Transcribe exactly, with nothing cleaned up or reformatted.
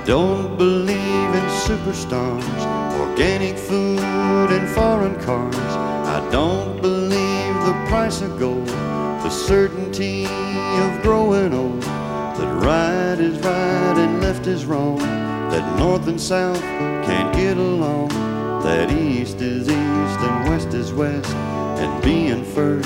don't believe in superstars, organic food and foreign cars. I don't believe the price of gold, the certainty of growing old, that right is right and left is wrong, that north and south can't get along, that east is east and west is west, and being first